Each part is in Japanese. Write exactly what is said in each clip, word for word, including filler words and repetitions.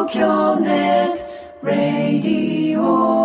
東京ネットラディ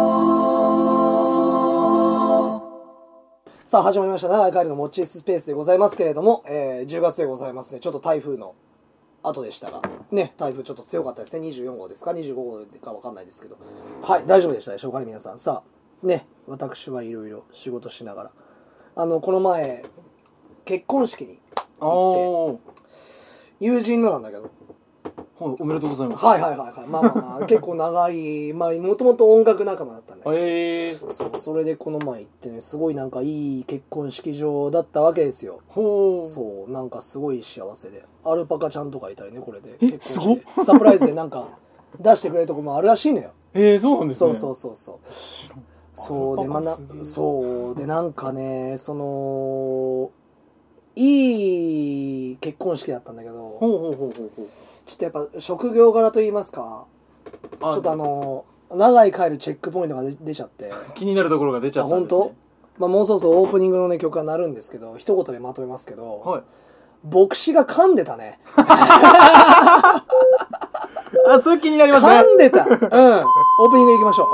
オ。さあ始まりました長い帰りのモッチースペースでございますけれども、えー、じゅうがつでございますね。ちょっと台風の後でしたがね、台風ちょっと強かったですね。にじゅうよんごうですかにじゅうごごうか分かんないですけど、はい大丈夫でしたでしょうかね皆さん。さあね、私はいろいろ仕事しながらあのこの前結婚式に行って友人のなんだけど、 はい、おめでとうございます。 はいはいはいはい。まあまあまあ結構長い、まあもともと音楽仲間だったんだけど、 えー、 そうそれでこの前行ってね、すごいなんかいい結婚式場だったわけですよ。 ほう。 そうなんかすごい幸せで、アルパカちゃんとかいたりね、これでえ結婚式サプライズでなんか出してくれるとこもあるらしいのよ。 えー、そうなんですね。 そうそうそうそうそうでまあなそうでなんかね、そのいい結婚式だったんだけど、 ほうほうほうほうほう。 ちょっとやっぱ職業柄と言いますか、ちょっとあの長い帰るチェックポイントが 出, 出ちゃって気になるところが出ちゃったんですね。 あ本当、まあ、もうそろそろオープニングの、ね、曲が鳴るんですけど、一言でまとめますけど、 はい、 牧師が噛んでたねあ、それ気になりますね。 噛んでた、うん、オープニング行きましょう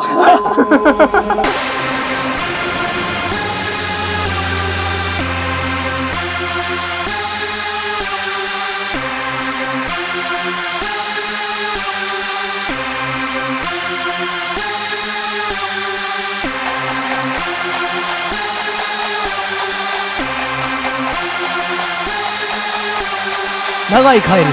長い帰るの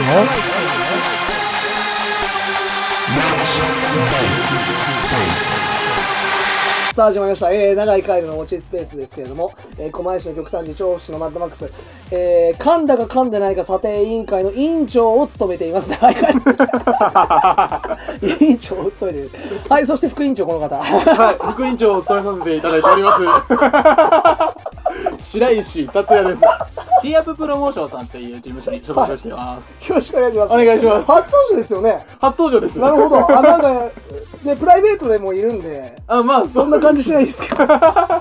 さあ始まりました、えー、長い帰るのモチスペースですけれども、えー、狛江市の極端寺調布市のマッドマックス、えー、噛んだか噛んでないか査定委員会の委員長を務めています長い帰る委員長を務めている。はい、そして副委員長この方はい、副委員長を務めさせていただいております白石達也です。ティーアッププロモーションさんっていう事務所に所属してます、 はい、よろしくお願いします。 お願いします。 初登場ですよね。 初登場です。 なるほど。あ、なんかね、プライベートでもいるんで、 あ、まあそんな感じしないですけどなんか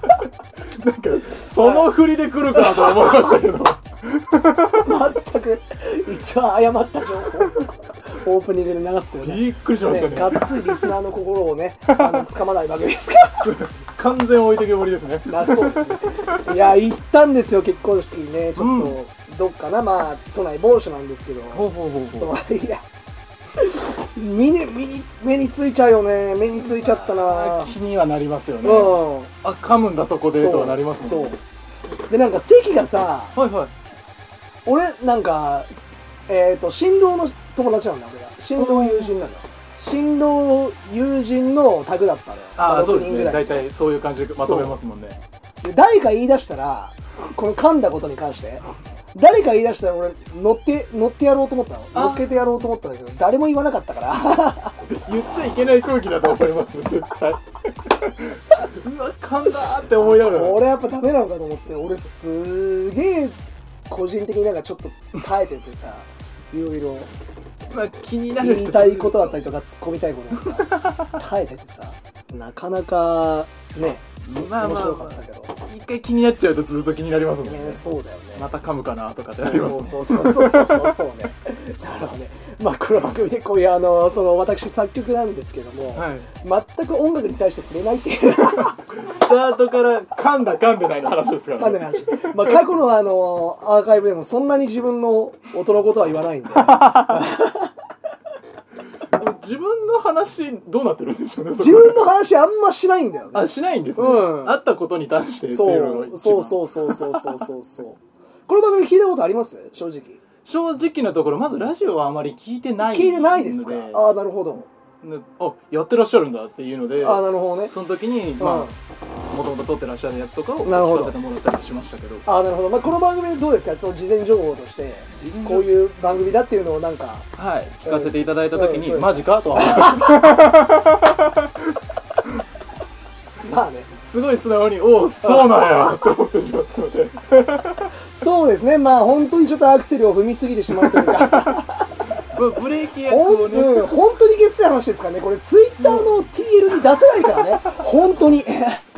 その振りで来るかなと思いましたけど全く一応誤った情報オープニングで流すというね、 びっくりしましたね。 がっつりリスナーの心をね、あの掴まないわけですから完全置いてけぼりですね。 なそうですね。いや行ったんですよ結婚式にね。ちょっと、うん、どっかな、まあ都内某所なんですけど、 ほうほうほうほう。 そういや目に目に目についちゃうよね。目についちゃったな。 気にはなりますよね。 うん、 あ、噛むんだそこでとはなりますもんね。 そうでなんか席がさ、 はいはい、 俺なんかえっ、ー、と新郎の友達なんだ俺が。新郎友人なんだ。新郎友人のタグだったのよ。 ああ、そうですね。大体そういう感じでまとめますもんね。 で誰か言い出したら、この噛んだことに関して誰か言い出したら俺乗って乗ってやろうと思ったの。乗っけてやろうと思ったんだけど誰も言わなかったから言っちゃいけない空気だと思います絶対うわ噛んだーって思いながら、 俺やっぱダメなのかと思って、俺すげえ個人的になんかちょっと耐えててさいろいろまあ気になる言いたいことだったりとか突っ込みたいことをさ耐えててさ、なかなかね、まあまあ、面白かったけど、 一回気になっちゃうとずっと気になりますもんね。 ね、そうだよね。 また噛むかなとかってなりますね。 そうそうそうそうそうそうそうね。なるほどね。まあこの番組でこういうあのその私作曲なんですけども、はい、全く音楽に対して触れないっていうスタートから噛んだ噛んでないの話ですからね。 噛んでない話。まあ過去のあのアーカイブでもそんなに自分の音のことは言わないんで。 自分の話どうなってるんでしょうね。 自分の話あんましないんだよね。 あ、しないんですね。うん、あったことに対してっていうのが一番。 そうそうそうそうそうそうそう。この番組聞いたことあります？正直。 正直なところまずラジオはあまり聞いてないので。 聞いてないですか？ああ、なるほど。 あ、やってらっしゃるんだっていうので、 あ、なるほどね。 その時に、まあ、もともと撮ってらっしゃるやつとかを聞かせてもらったりしましたけど。 あ、なるほど。まあ、この番組でどうですか？その事前情報としてこういう番組だっていうのをなんか、 はい、聞かせていただいた時に、うん、マジかとはまあね、 すごい素直におおそうなんやと思ってしまったのでそうですね。まあ本当にちょっとアクセルを踏みすぎてしまうというかブレーキ役をね、 うん、本当にゲスな話ですからね。これツイッターの ティーエル に出せないからね本当に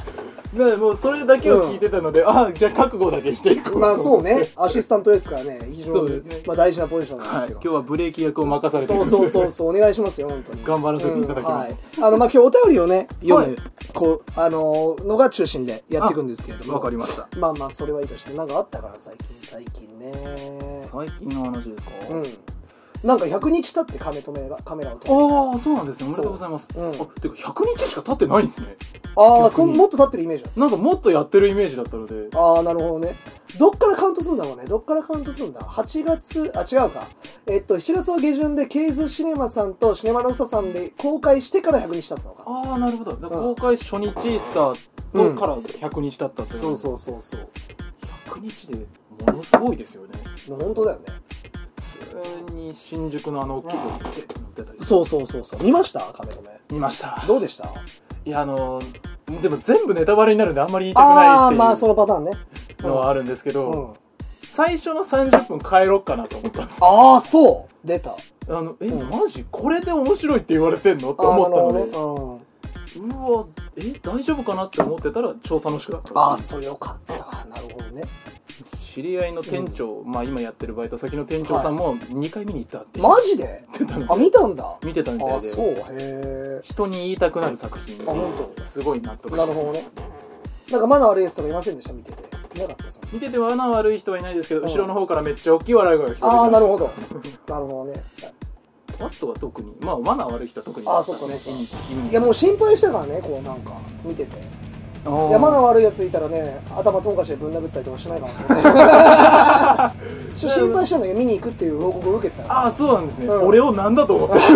だからもうそれだけを聞いてたので、うん、あじゃあ覚悟だけしていこう。 まあそうね、アシスタントですからね、非常に、ね、まあ、大事なポジションなんですけど、 はい、今日はブレーキ役を任されてるそうそうそうそう、お願いしますよ本当に。 頑張らせていただきます。 うん、はい、あのまあ今日お便りをね読む、はい、こうあのー、のが中心でやっていくんですけれども、 わかりました。まあまあそれはいいとして、なんかあったから最近最近ね。 最近の話ですか。 うん。なんかひゃくにち経ってカメ止めがカメラを止め。ああそうなんですね。おめでとうございます。うん、あてかひゃくにちしか経ってないんですね。 ああそもっと経ってるイメージだ。 なんかもっとやってるイメージだったので。 ああなるほどね。どっからカウントするんだろうね。どっからカウントするんだ。はちがつあ違うか。えっとしちがつの下旬でケイズシネマさんとシネマロッサさんで公開してからひゃくにち経つのか。 ああなるほど。だから公開初日スタートからひゃくにち経ったって、 うん、そうそうそうそう。 ひゃくにちでものすごいですよね。 本当だよね。 普通に新宿のあの大きいとこって乗ってたり。 そうそうそうそう。見ましたカメ止め。 見ました。 どうでした？ いやあのー、でも全部ネタバレになるんであんまり言いたくないっていう。ああまあそのパターンね。 のはあるんですけど、うん、最初のさんじゅっぷん帰ろっかなと思ったんです。 ああそう出た。 あのえ、うん、マジこれで面白いって言われてんのって思ったので、ね、うん、うわえ大丈夫かなって思ってたら超楽しくなった。 ああそうよかった。なるほどね。 知り合いの店長、うん、まあ今やってるバイト先の店長さんもにかい見に行ったってマジであ見たんだ。 見てたみたいで。 あそうへえ。 人に言いたくなる作品。 あ本当。 すごい納得。 なるほどね。なんかマナー悪いやつとかいませんでした見てて。いなかったその見ててマナー悪い人はいないですけど、うん、後ろの方からめっちゃ大きい笑い声が聞こえてきます。 ああなるほどなるほどね。 あとは特にまあマナー悪い人は特に。 ああそっかね。いやもう心配したからねこうなんか見てて。いやマナー悪いやついたらね頭トンカチでぶん殴ったりとかしないからね心配したんだけど見に行くっていう報告を受けた。 ああそうなんですね、うん、俺を何だと思ってる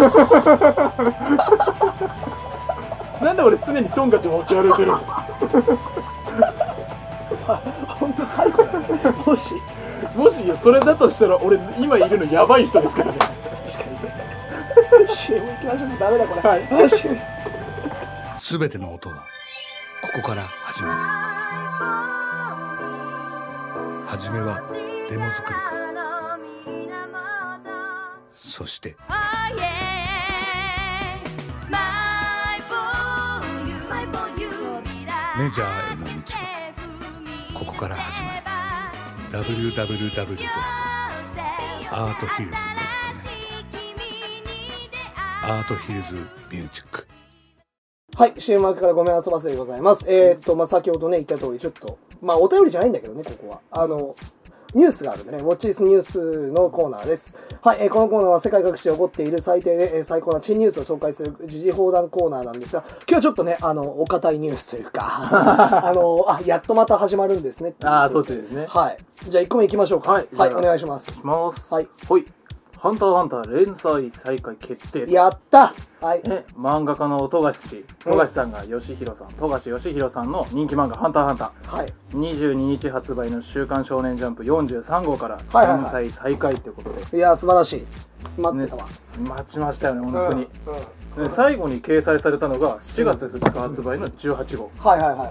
なんで俺常にトンカチ持ち歩いてるんですか本当最高だね。もしもしそれだとしたら俺今いるのやばい人ですからね。 確かにね。シーエム 行きましょう。ダメだこれ。はい。 すべての音はここから始まる。初めはデモ作りか、そしてメジャーへの道はここから始まる。 ダブリューダブリューダブリュー ドット アートヒルズ ドット ネット アートヒルズミュージック。 はい、シーエム 明けからごめん遊ばせでございます。えー、っと、まあ、先ほどね、言った通り、ちょっと、まあ、お便りじゃないんだけどね、ここは。あの、ニュースがあるんでね、ウォッチリスニュースのコーナーです。はい、えー、このコーナーは世界各地で起こっている最低で、えー、最高な珍ニュースを紹介する時事放談コーナーなんですが、今日はちょっとね、あの、お堅いニュースというか、あの、あ、やっとまた始まるんですね。 ああ、そっちですね。 はい。じゃあいっこめいきましょうか。はい、はい、お願いします。 します。 はい。 ほい。ハンターハンター連載再開決定。 やったはい。 え、漫画家の富樫、富樫さんが吉弘さん、富樫義弘さんの人気漫画ハンターハンター。 はい。 にじゅうににち発売の週刊少年ジャンプよんじゅうさんごうから連載再開ということで。はいはいはい、 いや、素晴らしい。待ってたわ。 ね、待ちましたよね、本当に。 うんうん、 で最後に掲載されたのがしがつふつか発売のじゅうはちごう。 はいはいはいはい。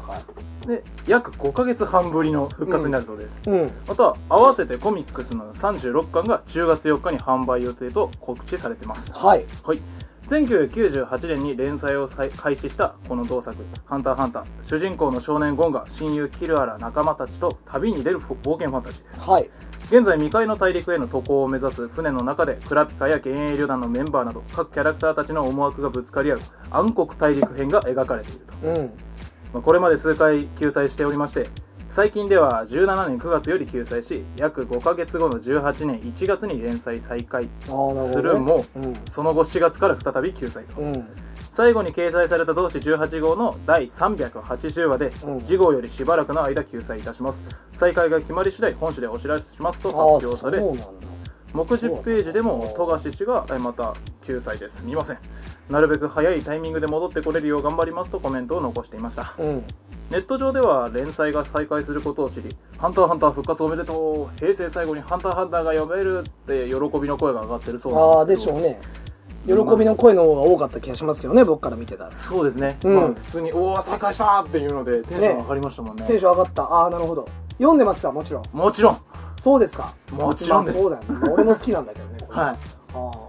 で約ごかげつはんぶりの復活になるそうです、 うんうん、 また合わせてコミックスのさんじゅうろっかんがじゅうがつよっかに販売予定と告知されてます。 はい、 はい、せんきゅうひゃくきゅうじゅうはちねんに連載を開始したこの同作「ハンターハンター」、主人公の少年ゴンが親友キルアら仲間たちと旅に出る冒険ファンタジーです。 はい、 現在未開の大陸への渡航を目指す船の中でクラピカや幻影旅団のメンバーなど各キャラクターたちの思惑がぶつかり合う暗黒大陸編が描かれていると、 うんまあ、これまで数回休載しておりまして、最近ではじゅうななねんくがつより休載し、約ごかげつごのじゅうはちねんいちがつに連載再開するも、 ねうん、 その後しがつから再び休載と、うん、最後に掲載された同誌じゅうはちごうのだいさんびゃくはちじゅうわで、うん、次号よりしばらくの間休載いたします。再開が決まり次第本誌でお知らせしますと発表され、目次ページでも富樫氏がまた休載です、見ません、なるべく早いタイミングで戻ってこれるよう頑張りますとコメントを残していました、うん、ネット上では連載が再開することを知り、ハンターハンター復活おめでとう、平成最後にハンターハンターが読めるって喜びの声が上がってるそうなんですけど。 あーでしょうね、喜びの声の方が多かった気がしますけどね、僕から見てたら。 そうですね、 うんまあ、普通におお再開したっていうのでテンション上がりましたもんね。 テンション上がった。ああなるほど。読んでますか？もちろん。 もちろん。 そうですか。 もちろんです。 まあ、そうだよね。俺も好きなんだけどね。 はい。ああ。 もうハン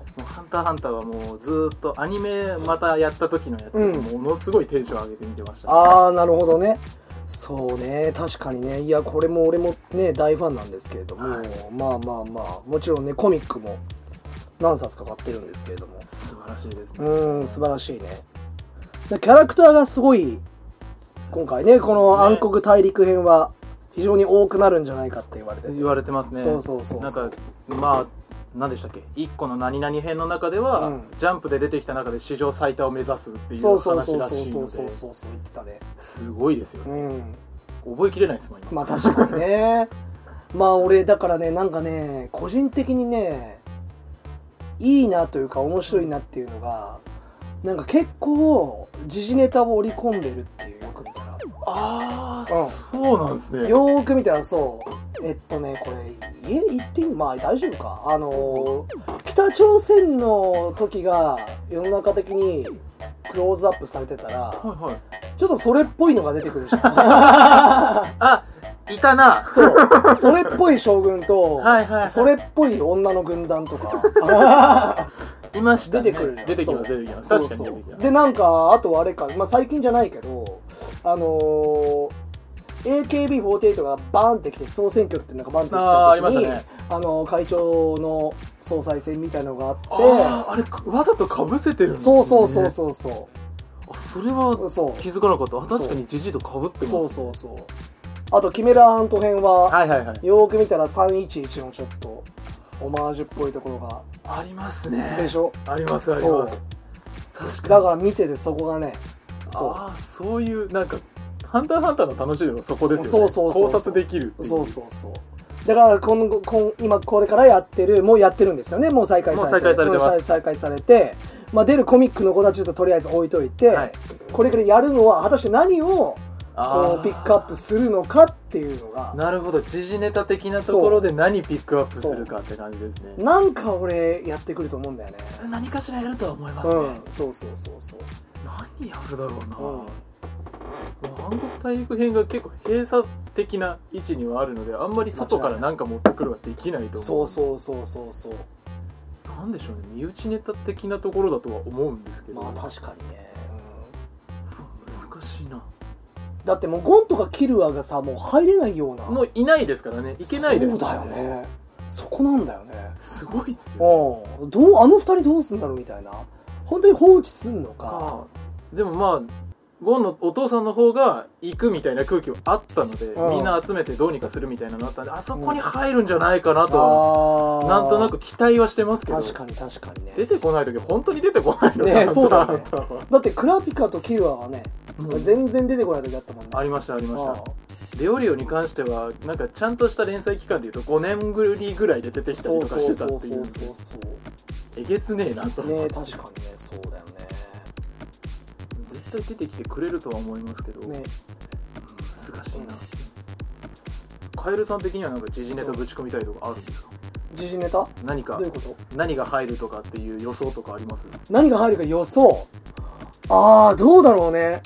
ターハンターはもうずーっとアニメまたやった時のやつ、うん、ものすごいテンション上げて見てました、ね、 ああなるほどね。そうね確かにね。いやこれも俺もね大ファンなんですけれども、はい、まあまあまあもちろんねコミックも何冊か買ってるんですけれども素晴らしいですね。 うん素晴らしいね。キャラクターがすごい今回ねこの暗黒大陸編は非常に多くなるんじゃないかって言われてて言われてますね。 そうそうそうそう。 なんかまあ何でしたっけいっこの何々編の中では、うん、ジャンプで出てきた中で史上最多を目指すっていう話らしいのでそうそうそうそうそう言ってたね。すごいですよね、うん、覚えきれないですもん今。 まあ確かにねまあ俺だからねなんかね個人的にねいいなというか面白いなっていうのがなんか結構時事ネタを織り込んでるっていうよく見たらああ、うん、そうなんですね。 よーく見たらそうえっとねこれえ言っていいまあ大丈夫かあのー、北朝鮮の時が世の中的にクローズアップされてたら、はいはい、ちょっとそれっぽいのが出てくるじゃんあいたなそうそれっぽい将軍とはい、はい、それっぽい女の軍団とかいましたね。 出てくる出てきます出てきます。確かに出てきます。 でなんかあとあれかまあ最近じゃないけどあのーエーケービーフォーティーエイト がバーンってきて総選挙ってなんかバーンってきた時に あ,、ね、あの会長の総裁選みたいなのがあってああれわざとかぶせてるんですね。 そうそうそうそうそうあそれは気づかなかった。確かにジジイとかぶってます、ね、 そうそうそう。あとキメラハント編は、 はいはいはい、 よーく見たらさんいちいちのちょっとオマージュっぽいところがありますね。 でしょ。 ありますあります。確かにだから見ててそこがねそうあそういうなんかハンターハンターの楽しみはそこですよね。そうそうそうそう考察できるっていう。そうそうそう。 だからこのこ今これからやってるもうやってるんですよね。もう再開されてもう再開されてます。 再開されて、まあ、出るコミックの子たちととりあえず置いといて、はい、これからやるのは果たして何をこうピックアップするのかっていうのが。 なるほど。時事ネタ的なところで何ピックアップするかって感じですね。 なんか俺やってくると思うんだよね。 何かしらやるとは思いますね、うん、 そうそうそうそう。 何やるだろうな、うん暗黒大陸編が結構閉鎖的な位置にはあるのであんまり外から何か持ってくるはできないと思う。 そうそうそうそうそう。 なんでしょうね身内ネタ的なところだとは思うんですけど。 まあ確かにね、 うん、難しいな。 だってもうゴンとかキルアがさもう入れないようなもういないですからね。いけないですからね。そうだよね。そこなんだよね。 すごいっすよ、 ね、うん、どうあの二人どうすんだろうみたいな。本当に放置すんのか。 でもまあゴンのお父さんの方が行くみたいな空気はあったので、うん、みんな集めてどうにかするみたいなのがあったんであそこに入るんじゃないかなと、うん、なんとなく期待はしてますけど。 確かに確かにね。 出てこない時本当に出てこないのかね。そうだねだってクラピカとキルアはね、うん、全然出てこない時あったもんね。ありましたありました。レオリオに関してはなんかちゃんとした連載期間でいうとごねんぶりぐらいで出てきたりとかしてたっていうえげつねえなとね。確かにねそうだよね。 絶対出てきてくれるとは思いますけど、ね、難しいな、うん、カエルさん的にはなんか時事ネタぶち込みたいとかあるんですか。 時事ネタ何かどういうこと。 何が入るとかっていう予想とかあります。 何が入るか予想。ああどうだろうね。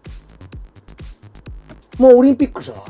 もうオリンピックじゃない。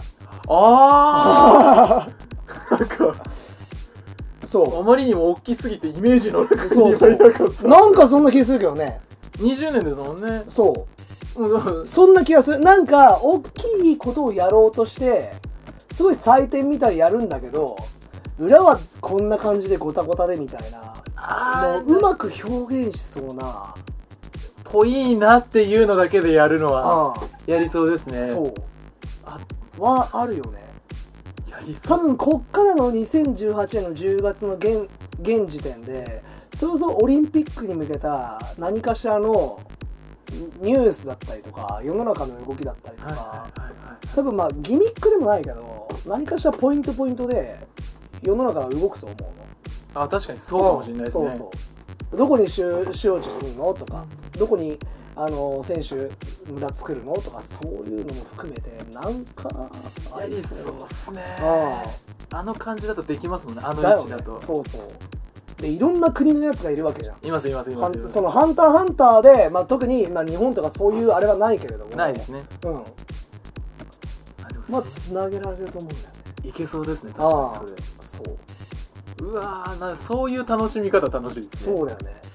ああなんかそうあまりにも大きすぎてイメージの中に入らなかった。 なんかそんな気するけどね。 にじゅうねんですもんね。 そうそんな気がする。なんか大きいことをやろうとしてすごい採点みたいにやるんだけど裏はこんな感じでゴタゴタでみたいなもううまく表現しそうなぽいなっていうのだけでやるのはやりそうですね。 そうあはあるよね。 やりそう。 多分こっからのにせんじゅうはちねんのじゅうがつの 現, 現時点でそろそろオリンピックに向けた何かしらのニュースだったりとか世の中の動きだったりとか多分まあギミックでもないけど何かしらポイントポイントで世の中が動くと思うの。 あ確かにそうかもしれないですね。 そうそうどこに周知するのとかどこにあの選手村作るのとかそういうのも含めてなんかやりそうっすね。 あ, あの感じだとできますもんね。あの位置だと、 ね、そうそうでいろんな国のやつがいるわけじゃん。 いますいますいます。 そのハンターハンターで、まあ、特に、まあ、日本とかそういうあれはないけれどもないですね。 うんまあつなげられると思うんだよね。 いけそうですね確かにそれ。 そううわーな、そういう楽しみ方楽しいですね。 そうだよね、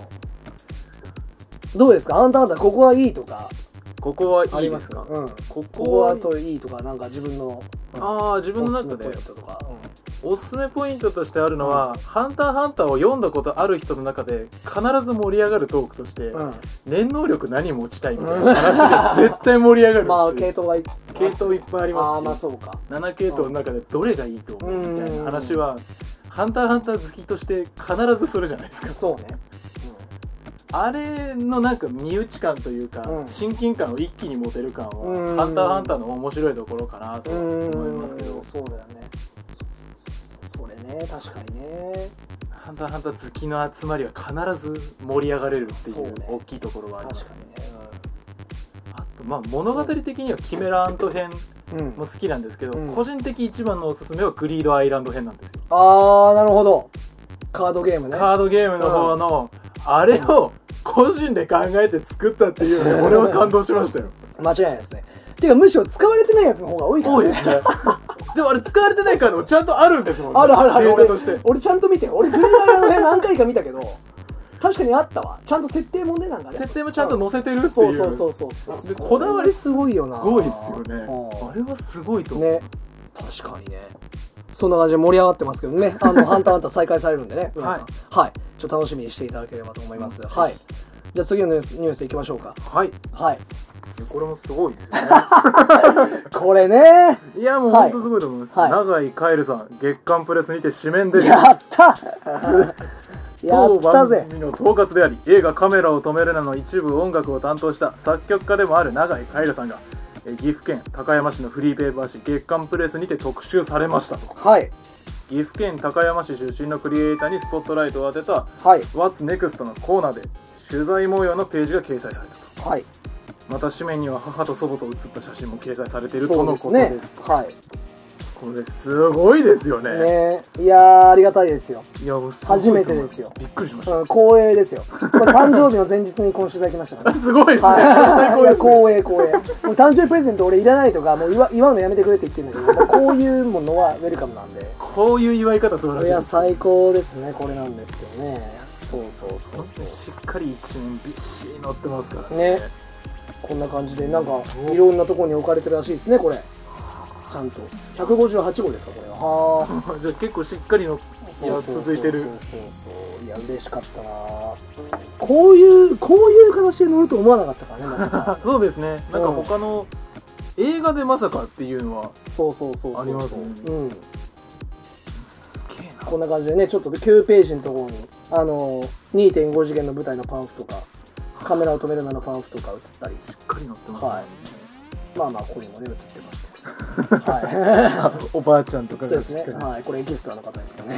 うん、どうですかハンターハンターここはいいとかここはいいですか？ ありますか？うん、 ここここはといいとかなんか自分の、うん、 ああ自分の中でおすすめポイントとか、 おすすめポイントとしてあるのは、うん、ハンターハンターを読んだことある人の中で必ず盛り上がるトークとして、うん、念能力何持ちたいみたいな話が絶対盛り上がる。 まあ系統が系統いっぱいありますし、 あまあそうかなな系統の中でどれがいいと思うみたいな話は、ハンターハンター好きとして必ずするじゃないですか。 そうね、 あれのなんか身内感というか、うん、親近感を一気に持てる感はハンターハンターの面白いところかなと思いますけど。 そうだよね。それね、確かにね。 ハンターハンター好きの集まりは必ず盛り上がれるっていう大きいところはありますね。確かにね、うん、あとまあ物語的にはキメラアント編も好きなんですけど、うん、個人的一番のおすすめはグリードアイランド編なんですよ。 あーなるほど。カードゲームね。 カードゲームの方の、うん、あれを個人で考えて作ったっていうので俺は感動しましたよ。 間違いないですね。てかむしろ使われてないやつの方が多いからね。多いですね。 でもあれ使われてないカードもちゃんとあるんですもんね。 あるあるある。 データとして俺, 俺ちゃんと見て俺グリードアイランド編何回か見たけど確かにあったわ。ちゃんと設定もねなんかね。 設定もちゃんと載せてるっていう。 そうそうそうそうそう。 でこだわりすごいよな。 すごいですよね。あれはすごいと思う。 ね。確かにね。そんな感じで盛り上がってますけどね。あのハンターハンター再開されるんでね皆さん、はい、はい、ちょっと楽しみにしていただければと思います。うん、はい。じゃあ次のニュースニュースいきましょうか。 はいはい。 これもすごいですよね。 これね。 いやもう本当すごいと思います。はい、永井カエルさん月刊プレスにて紙面でやったやったぜ。 当番組の統括であり映画カメラを止めるなの一部音楽を担当した作曲家でもある永井カエルさんが岐阜県高山市のフリーペーパー誌月刊プレスにて特集されましたと。 はい。 岐阜県高山市出身のクリエイターにスポットライトを当てた、 はい、 What's Next のコーナーで取材模様のページが掲載されたと。 はい。 また紙面には母と祖母と写った写真も掲載されているとのことです。 そうですね。はい。 これすごいですよね。 ねいやーありがたいですよ。 いや初めてですよ。 びっくりしました。 うん、光栄ですよ。これ誕生日の前日に今週いただきましたから、 ね。すごいですね。 はい、 最高です、ね。 光栄光栄。もう誕生日プレゼント俺いらないとかもう祝祝うのやめてくれって言ってるんだけど、こういうものはウェルカムなんで。 こういう祝い方素晴らしい。 いや最高ですねこれなんですけどね。そうそうそうそう。 しっかり一面びっしり載ってますからね。ねこんな感じでなんかいろんなところに置かれてるらしいですねこれ。ちゃんとひゃくごじゅうはちごうですかこれは。 はあ。じゃあ結構しっかりの続いてる。 そうそうそういや嬉しかったな。こういうこういう形で乗ると思わなかったからねまさか。 そうですね。なんか他の映画でまさかっていうのはそうそうそうありますね。 うん。 すげえな。 こんな感じでねちょっときゅうページのところにあの にてんご 次元の舞台のパンフとかカメラを止めるなのパンフとか映ったりしっかり載ってますね。はい。 まあまあここにもね映ってますけど。はい。 おばあちゃんとかそうですね。はい。これエキストラの方ですかね。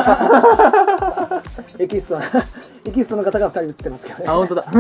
エキストラエキストラの方がふたり映ってますけどね。 あ本当だ。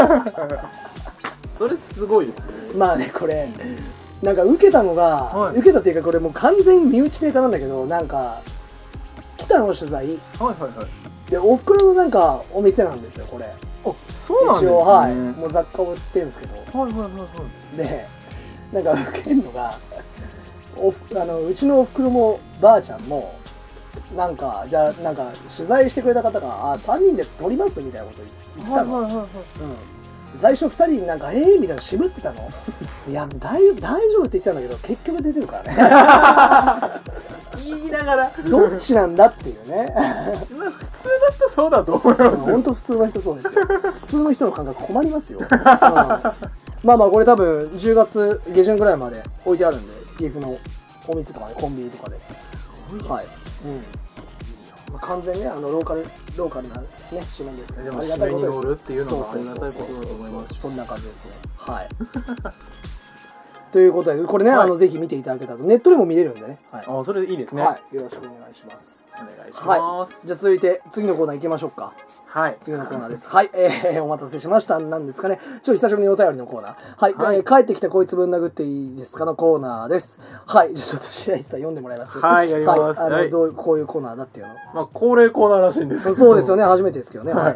それすごいですね。 まあねこれなんか受けたのが、はい、受けたっていうかこれもう完全身内ネタなんだけどなんか来たの取材。はいはいはい。 でおふくろのなんかお店なんですよこれ。 あそうなんですね。 一応はいもう雑貨を売ってるんですけど。 はいはいはいはい。 でなんか受けるのがおふあのうちのおふくろもばあちゃんもなんかじゃあなんか取材してくれた方があさんにんで撮りますみたいなこと言ったの。はいはいはいはい、うん、最初ふたりになんかえーみたいな渋ってたの。いや大丈夫大丈夫って言ってたんだけど結局出てるからね。 言いながらどっちなんだっていうね。 普通の人そうだと思いますよ。 本当普通の人そうですよ。普通の人の感覚困りますよ。うんまあまあこれ多分じゅうがつげじゅんぐらいまで置いてあるんで岐阜のお店とかねコンビニとかで。はい。うん。まあ、完全にねあのローカルローカルなね紙面ですけど。 でも紙面に乗るっていうのもありがたいことだと思います。 そんな感じですね。はい。ということでこれね、はい、あのぜひ見ていただけたらネットでも見れるんでね。はい、 あそれいいですね。 はい。よろしくお願いします。 お願いします。 はい、じゃあ続いて次のコーナー行きましょうか。はい。次のコーナーです。はい。えー、お待たせしました。なんですかね。ちょっと久しぶりにお便りのコーナー。はい。はい、えー、帰ってきたこいつぶん殴っていいですかのコーナーです。はい。じゃあちょっと白石さん読んでもらいます。 はい。やります。 はい。あの、 はい、 どうこういうコーナーだっていうの。 まあ恒例コーナーらしいんですけど。 そうですよね。初めてですけどね。はい。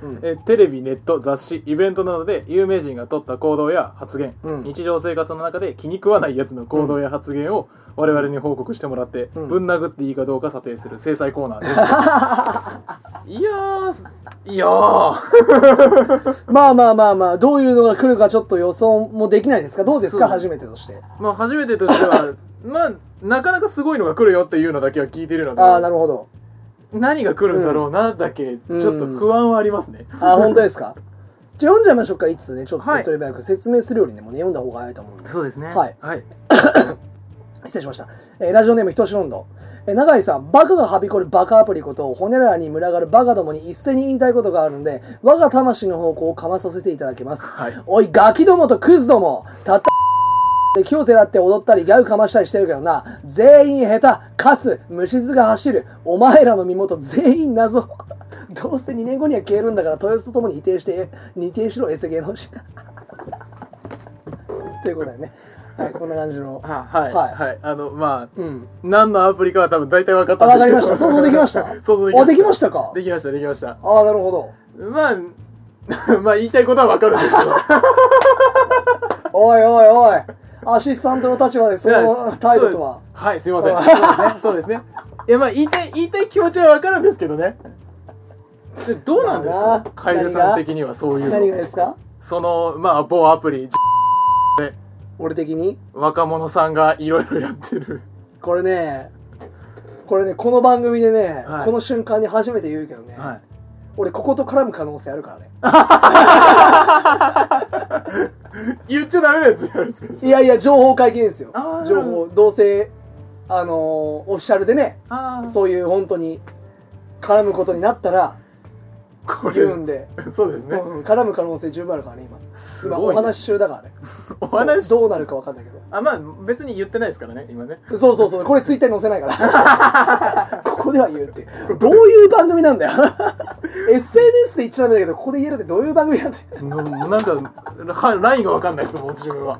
うん、 えテレビ、ネット、雑誌、イベントなどで有名人が取った行動や発言、うん、日常生活の中で気に食わないやつの行動や発言を我々に報告してもらって、うん、ぶん殴っていいかどうか査定する制裁コーナーです。いやーいやーまあまあまあまあ、どういうのが来るかちょっと予想もできないですか。どうですか、初めてとして。 まあ初めてとしてはまあなかなかすごいのが来るよっていうのだけは聞いてるので、 ああなるほど、 何が来るんだろうなだけ、ちょっと不安はありますね、 うん、あ本当ですか。じゃあ読んじゃいましょうか。いつねちょっと手っ取り早く説明するよりね、もうね読んだ方が早いと思うんで。 そうですね、 はい、 はい失礼しました、えー、ラジオネームひとしロンド、えー、永井さん、バカがはびこるバカアプリことをホニャララに群がるバカどもに一斉に言いたいことがあるので、我が魂の方向をかまさせていただきます、はい、おいガキどもとクズども、たったで木をてらって踊ったりギャグかましたりしてるけどな、全員下手、カス、虫唾が走る、お前らの身元全員謎どうせにねんごには消えるんだから豊洲とともに否定して否定しろエセ芸能人ということだよね。はい、こんな感じの。 は、はい、はい、はい。あの、まあ、うん、何のアプリかは多分大体分かったんですけど。分かりました。想像できました想像できました。 あ、できましたか。 できました、できました。 ああ、なるほど。 まあ、まあ言いたいことは分かるんですけど。 おいおいおい。アシスタントの立場でその態度とは。 はい、すいません。そうですね。そうですね。いや、まあ言いたい、言いたい気持ちは分かるんですけどね。でどうなんですか、カエルさん的にはそういうの。 何がですか。 その、まあ、某アプリで。 俺的に若者さんがいろいろやってる。 これね、これね、この番組でね、 はい、 この瞬間に初めて言うけどね、はい、俺ここと絡む可能性あるからね。 言っちゃダメなやつじゃないですか。 いやいや、情報解禁ですよ。情報、どうせ、あのー、オフィシャルでね、そういう本当に絡むことになったら、言うんで。 そうですね、 うん。絡む可能性十分あるからね、今。 すごい、 今お話し中だからね。 お話どうなるか分かんないけど。 あ、まあ別に言ってないですからね、今ね。 そうそうそう。これツイッターに載せないから。ここでは言うって。どういう番組なんだよ。エスエヌエス で言っちゃダメだけど、ここで言えるってどういう番組なんだよ。 なんか、ラインが分かんないですもん、自分は。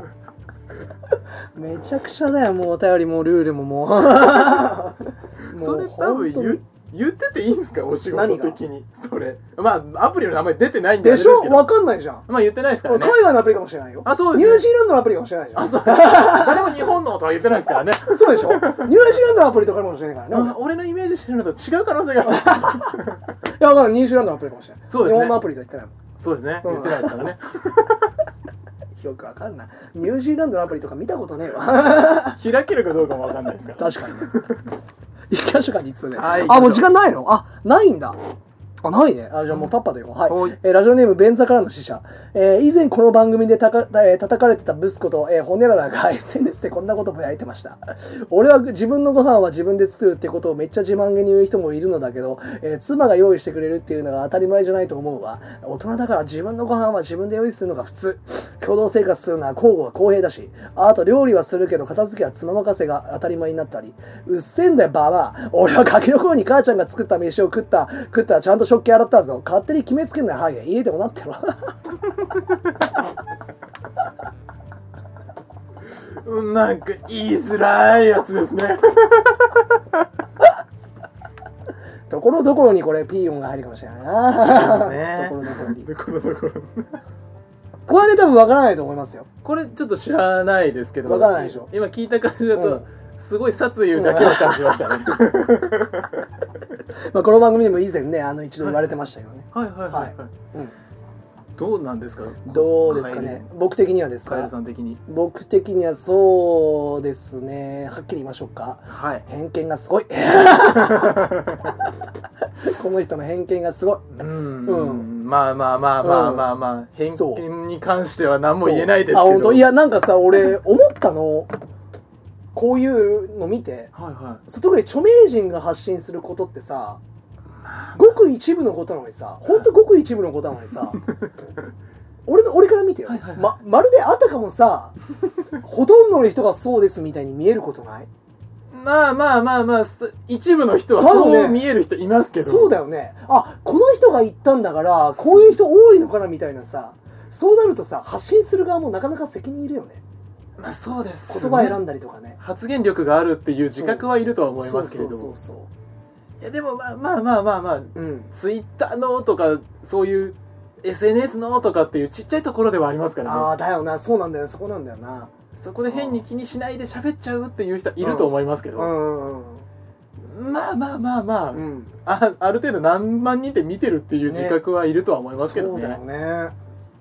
めちゃくちゃだよ、もうお便りもルールももう。 それ多分言う。言ってていいんすか、お仕事的に。それ。まあ、アプリの名前出てないんで。 でしょ、わかんないじゃん。 まあ言ってないですからね。 海外のアプリかもしれないよ。 あ、そうですね。 ニュージーランドのアプリかもしれないじゃん。 あ、そう。誰も日本のとは言ってないですからね。 そうでしょ。ニュージーランドのアプリとかかもしれないからね。 俺のイメージしてるのと違う可能性があるんですか。 いや、わかんない。ニュージーランドのアプリかもしれない。 そうですね。 日本のアプリとは言ってないもん。 そうですね。言ってないですからね。 よくわかんない。ニュージーランドのアプリとか見たことねえわ。 開けるかどうかもわかんないですから。 確かにね。行きましょうか、に通目。あ、もう時間ないの？あ、ないんだ。あ、ないね。あ、じゃあもうパッパと行こう。はい。えー、ラジオネーム、便座からの使者。えー、以前この番組でたか、えー、叩かれてたブスこと、えー、ホネララが エスエヌエス でこんなことぼやいてました。俺は自分のご飯は自分で作るってことをめっちゃ自慢げに言う人もいるのだけど、えー、妻が用意してくれるっていうのが当たり前じゃないと思うわ。大人だから自分のご飯は自分で用意するのが普通。共同生活するのは交互が公平だし、あと料理はするけど片付けは妻任せが当たり前になったり。うっせんだよ、ババア。俺はガキの頃に母ちゃんが作った飯を食った、食ったらちゃんと食器洗ったぞ。勝手に決めつけんなよ、ハゲ。家でもなってろ。 なんか言いづらいやつですね。 ところどころにこれピー音が入るかもしれないな。 そうですね。 ところどころに。 ところどころ。 これで多分わからないと思いますよ。 これちょっと知らないですけど。 わからないでしょ。 今聞いた感じだと、うん、すごい殺意だけを感じましたね。 まあこの番組でも以前ね、あの一度言われてましたよね。 はいはいはい、はいはい、うん、どうなんですか。 どうですかね。僕的にはですか。 カエルさん的に。 僕的にはそうですね。はっきり言いましょうか。 はい。 偏見がすごい。この人の偏見がすごい。 うん。うん。まあまあまあまあまあまあ、うん、偏見に関しては何も言えないですけど。あ、 本当。いやなんかさ、俺思ったの。こういうの見て、 はいはい、 特に著名人が発信することってさ、ごく一部のことなのにさ、ほんとごく一部のことなのにさ、俺の俺から見てよ、はいはいはい、ま、まるであたかもさ、ほとんどの人がそうですみたいに見えることない？ まあまあまあまあ、一部の人はそう見える人いますけど、 ね、そうだよね。あ、この人が言ったんだからこういう人多いのかなみたいなさ、そうなるとさ、発信する側もなかなか責任いるよね。 まあそうです、 ね、言葉選んだりとかね、 発言力があるっていう自覚はいるとは思いますけれども、 そうそうそうそう。 いやでもまあまあまあまあまあ、 うん、 ツイッターのとかそういう エスエヌエス のとかっていうちっちゃいところではありますからね。 ああだよな、そうなんだよ、そこなんだよな。 そこで変に気にしないで喋っちゃうっていう人いると思いますけど、 うんうんうん、 まあまあまあまあ、 うん、 あ, ある程度何万人って見てるっていう自覚はいるとは思いますけどね。 そうだよね、うん、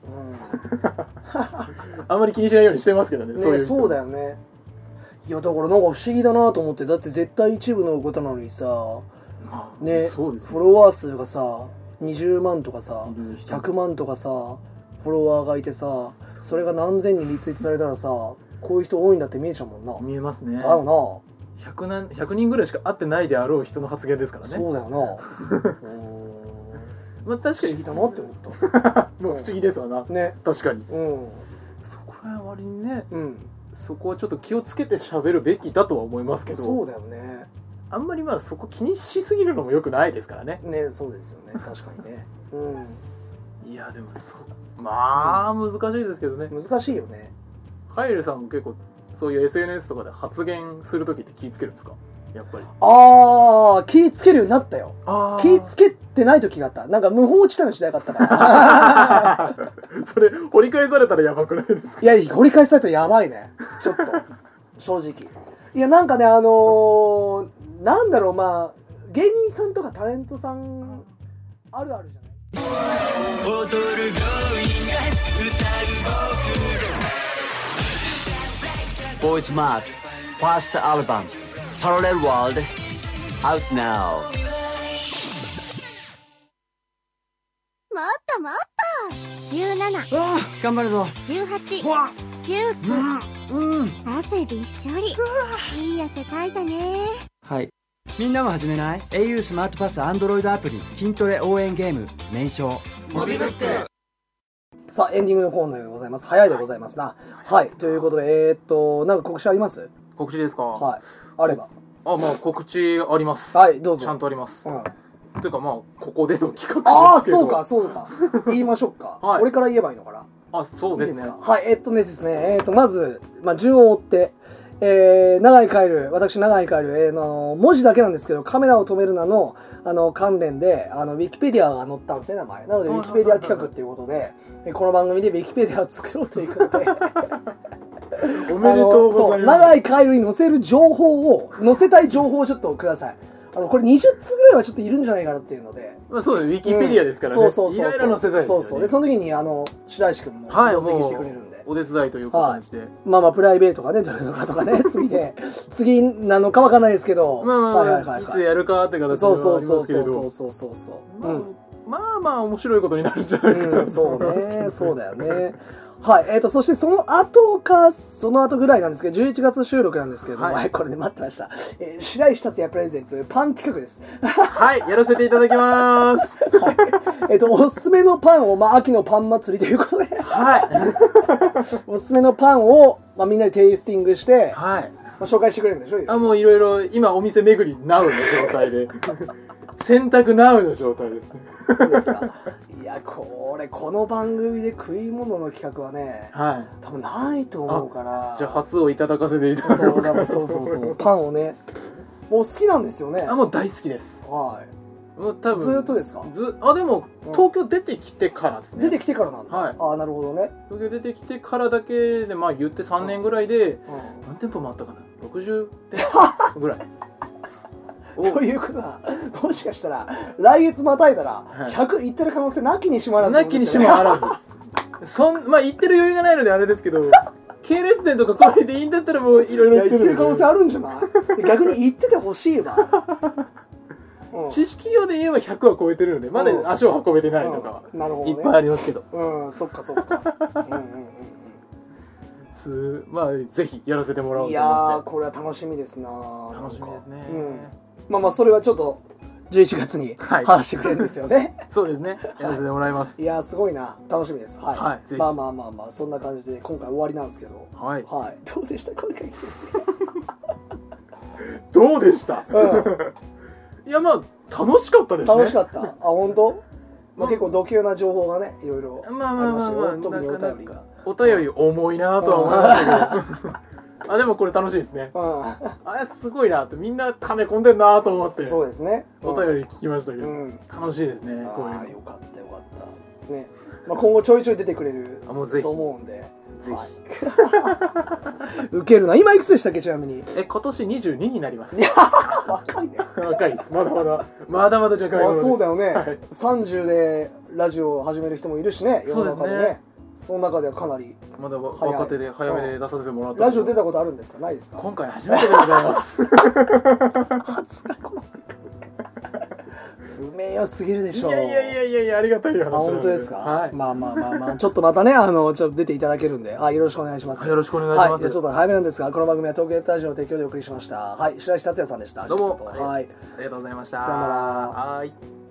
あんまり気にしないようにしてますけどね。 ね、 そういうそうだよね。いやだからなんか不思議だなと思って、だって絶対一部のことなのにさ、 まあ、 ね、 そうですね、 フォロワー数がさにじゅうまんとかさひひゃくまんとかさフォロワーがいてさ、それが何千人リツイートされたらさ、こういう人多いんだって見えちゃうもんな。 見えますね。 だよな。 ひゃくなんひゃくにんぐらいしか会ってないであろう人の発言ですからね。 そうだよな。うーん、 まあ確かに不思議だなって思ったもう不思議ですわな。 ね。 確かに。 うん。 そこら割にね、 うん。 そこはちょっと気をつけて喋るべきだとは思いますけど。 そうだよね。 あんまりまあそこ気にしすぎるのも良くないですからね。 ね、そうですよね。確かにね。 うん。いやでもそまあ難しいですけどね。 難しいよね。 カイルさんも結構そういう エスエヌエス とかで発言するときって気ぃつけるんですか？やっぱり。 ああ、気ぃつけるようになったよ。 あ気ぃつけてない時があった。なんか無法地帯の時代があったから。 それ掘り返されたらやばくないですか？ いや、掘り返されたらやばいね。ちょっと。正直。いや、なんかね、あのー、なんだろう、まあ、芸人さんとかタレントさん、あるあるじゃない？踊るゴーイングボーイズマートファーストアルバムパラレルワールド Out now。 もっともっとじゅうなな、 ああ頑張るぞ。 じゅうはち、 うわじゅうきゅう、 うんうん汗びっしょり。いい汗かいたね。 はい、みんなも始めない？ エーユー スマートパス Android アプリ筋トレ応援ゲーム名称モビブック。 さあ、エンディングのコーナーでございます。早いでございますな。はい。ということで、えー、っと、なんか告知あります？ 告知ですか？ はい。あれば。 あ、まあ告知あります。 はい、どうぞ。 ちゃんとあります。 うん。 というかまあ、ここでの企画ですけど。 ああ、そうか、そうか。言いましょうか。 はい。 俺から言えばいいのかな。 あ、そうですね。 いいですか？はい、えー、っとねですね、えー、っと、まず、まあ、順を追って、えー、長井カエル、私長井カエル、えー、の、文字だけなんですけど、カメラを止めるなの、あの、関連で、あの、ウィキペディアが載ったんですね、名前。なので、ウィキペディア企画っていうことで、この番組でウィキペディアを作ろうということで、 おめでとうございます。 そう、長井カエルに載せる情報を、載せたい情報をちょっとください。あの、これにじゅっつぐらいはちょっといるんじゃないかなっていうので。 まあそうです。ウィキペディアですからね。 うん、そうそうそう。 いろいろ載せたいですよね。 そうそう。で、その時に、あの、白石くんもはい、 同席してくれるんで。 お手伝いという感じで。はい、 まあまあ、プライベートがね、どういうのかとかね、次で、次なのかわかんないですけど。 まあまあ、 はいはいはいはい、 いつやるかって形ではありますけど。 そうそうそうそうそうそうそう。 うん。まあまあ、面白いことになるんじゃないかな、うん、 そうね、そうだよね。はい。えっ、ー、と、そしてその後か、その後ぐらいなんですけど、じゅういちがつ収録なんですけども、はい、はい、これで待ってました。えー、白石達也プレゼンツ、パン企画です。 はい、やらせていただきます。 はい。えっ、ー、と、おすすめのパンを、まあ、秋のパン祭りということで、 はい。 おすすめのパンを、まあ、みんなでテイスティングして、 はい。 まあ、紹介してくれるんでしょ？ あ、もういろいろ、今お店巡り、ナウの状態で。選択ナウの状態ですね。 そうですか。いや、これ、この番組で食い物の企画はね、 はい。 多分ないと思うから。 じゃあ、初をいただかせていただく。 そう、だからそうそうそう。パンをね、もう好きなんですよね。 あ、もう大好きです。 はい。 もう多分。 ずーっとですか？ ず、あ、でも、東京出てきてからですね。 出てきてからなんだ。 はい。 あ、なるほどね。 東京出てきてからだけで、まあ言ってさんねんぐらいで、何店舗もあったかな ?ろくじゅう 店舗ぐらい。 ということは、もしかしたら、来月またいだら、ひゃくいってる可能性なきにしもあらず、 ね。なきにしもあらずです。そん、まあ、言ってる余裕がないのであれですけど、系列店とかこれでいいんだったらもういろいろ言ってる。 言ってる可能性あるんじゃない？逆に言っててほしいわ。 うん、知識量で言えばひゃくは超えてるので、まだ足を運べてないとか、 うん、なるほどね、 いっぱいありますけど。 うん、そっかそっか。うんうんうんうん。 す、まあ、ぜひやらせてもらおうと思って。いやー、これは楽しみですな。 楽しみですね。 うん。まあまあ、それはちょっと、じゅういちがつに話してくれるんですよね。 はい、そうですね。やらせてもらいます。 いやー、すごいな。楽しみです。はい。 はい、ぜひ。 まあまあまあまあ、そんな感じで、今回終わりなんですけど。 はい。 はい。どうでした今回。 どうでした、うん、いや、まあ、楽しかったですね。 楽しかった。あ、本当？まあ、結構度級な情報がね、いろいろありましたよ。 まあまあまあまあ、 特にお便りが。 お便り重いなとは思いましたけど。 あでもこれ楽しいですね。 うん、 あれすごいなってみんな溜め込んでんなと思ってそうですね、 お便り聞きましたけど、 うん、 楽しいですねこういうの。 あよかったよかったね、まあ、今後ちょいちょい出てくれるあもうぜひと思うんでぜひ、 はい、ウケるな。今いくつでしたっけちなみに。 え今年にじゅうにになります。 いや若いね若いです。まだまだまだまだ若い者あです。 そうだよね、 はい、 さんじゅうでラジオを始める人もいるしね、世の中でね。 そうですね。 その中ではかなりまだ若手で早めで出させてもらった。 ラジオ出たことあるんですか？ないですか？ 今回初めてでございます初不名誉すぎるでしょう。 いやいやいやいやいやありがたい話なんで。 あ本当ですか？ はい、 まあまあまあまあちょっとまたねあのちょっと出ていただけるんで、あよろしくお願いします。 よろしくお願いします。 はい、じゃあちょっと早めなんですが、この番組は東京ヘッドラジオの提供でお送りしました。はい、白石達也さんでした。 どうもはい、 ありがとうございました。 さよなら。 はい。